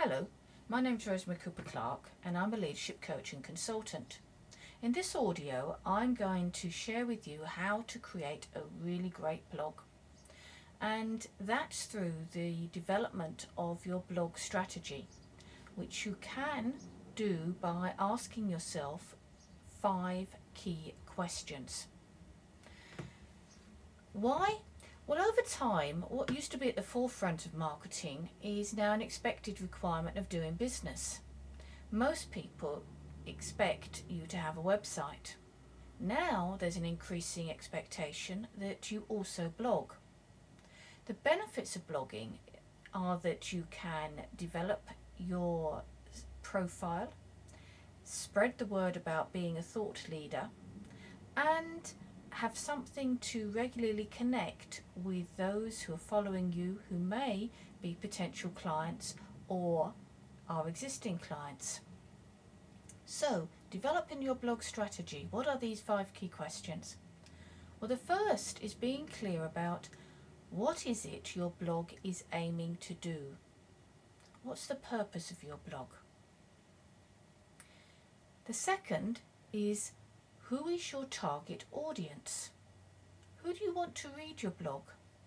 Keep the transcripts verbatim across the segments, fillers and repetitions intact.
Hello, my name's Rosemary Cooper Clark and I'm a leadership coach and consultant. In this audio I'm going to share with you how to create a really great blog, and that's through the development of your blog strategy, which you can do by asking yourself five key questions. Why? Well, over time, what used to be at the forefront of marketing is now an expected requirement of doing business. Most people expect you to have a website. Now there's an increasing expectation that you also blog. The benefits of blogging are that you can develop your profile, spread the word about being a thought leader, and have something to regularly connect with those who are following you, who may be potential clients or are existing clients. So, developing your blog strategy, what are these five key questions? Well, the first is being clear about what is it your blog is aiming to do. What's the purpose of your blog? The second is, who is your target audience? Who do you want to read your blog?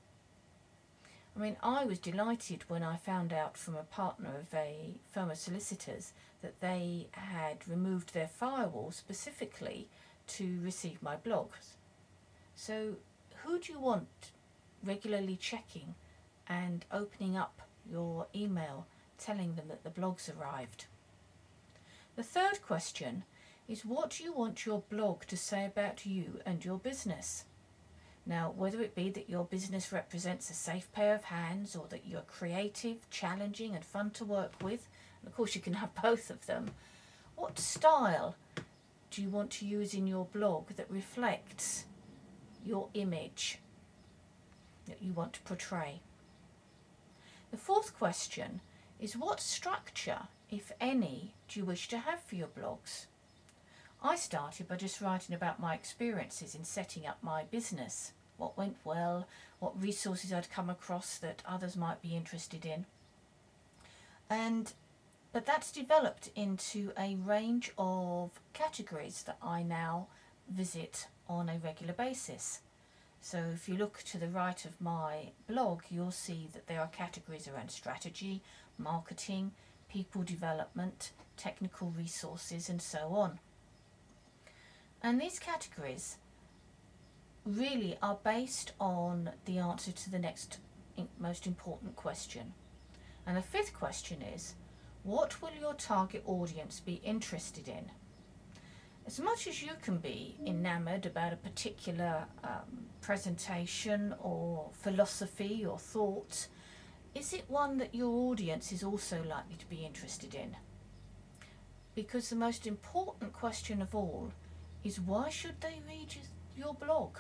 I mean, I was delighted when I found out from a partner of a firm of solicitors that they had removed their firewall specifically to receive my blogs. So who do you want regularly checking and opening up your email telling them that the blog's arrived? The third question is, what do you want your blog to say about you and your business? Now, whether it be that your business represents a safe pair of hands, or that you're creative, challenging and fun to work with, and of course you can have both of them, what style do you want to use in your blog that reflects your image that you want to portray? The fourth question is, what structure, if any, do you wish to have for your blogs? I started by just writing about my experiences in setting up my business, what went well, what resources I'd come across that others might be interested in. And but that's developed into a range of categories that I now visit on a regular basis. So if you look to the right of my blog, you'll see that there are categories around strategy, marketing, people development, technical resources and so on. And these categories really are based on the answer to the next most important question. And the fifth question is, what will your target audience be interested in? As much as you can be enamoured about a particular um, presentation or philosophy or thought, is it one that your audience is also likely to be interested in? Because the most important question of all is, why should they read your blog?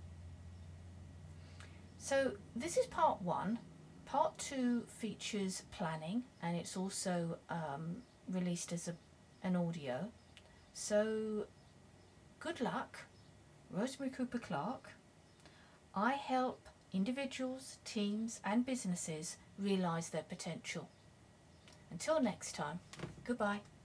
So this is part one. Part two features planning, and it's also um, released as a, an audio. So good luck. Rosemary Cooper Clark. I help individuals, teams and businesses realise their potential. Until next time, goodbye.